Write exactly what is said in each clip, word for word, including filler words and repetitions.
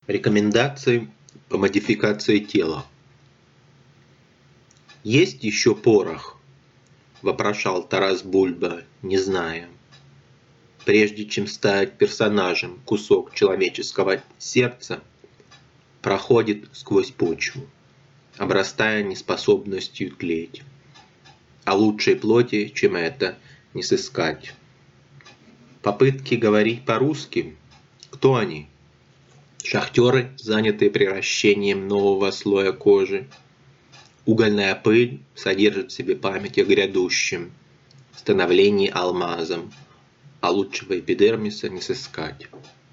Рекомендации по модификации тела. «Есть еще порох?» – вопрошал Тарас Бульба, не зная. Прежде чем стать персонажем, кусок человеческого сердца проходит сквозь почву, обрастая неспособностью тлеть. А лучшей плоти, чем это, не сыскать. Попытки говорить по-русски – кто они? Шахтеры, занятые приращением нового слоя кожи. Угольная пыль содержит в себе память о грядущем становлении алмазом, а лучшего эпидермиса не сыскать.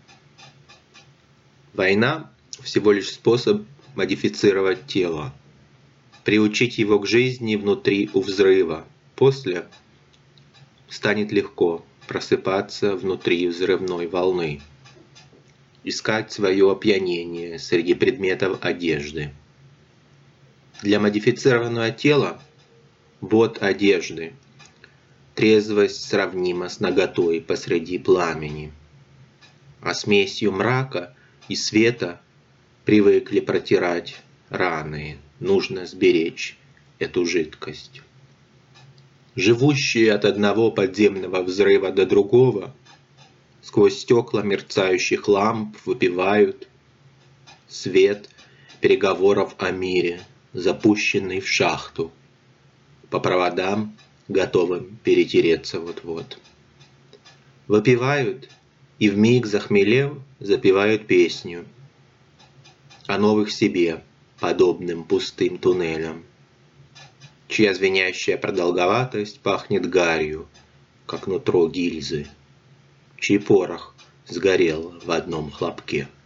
Война – всего лишь способ модифицировать тело, приучить его к жизни внутри у взрыва. После станет легко просыпаться внутри взрывной волны, искать свое опьянение среди предметов одежды. Для модифицированного тела вот одежды. Трезвость сравнима с наготой посреди пламени. А смесью мрака и света привыкли протирать раны. Нужно сберечь эту жидкость. Живущие от одного подземного взрыва до другого сквозь стекла мерцающих ламп выпивают свет переговоров о мире, запущенный в шахту, по проводам, готовым перетереться вот-вот. Выпивают и вмиг захмелев, запевают песню о новых себе, подобным пустым туннелям, чья звенящая продолговатость пахнет гарью, как нутро гильзы, чей порох сгорел в одном хлопке.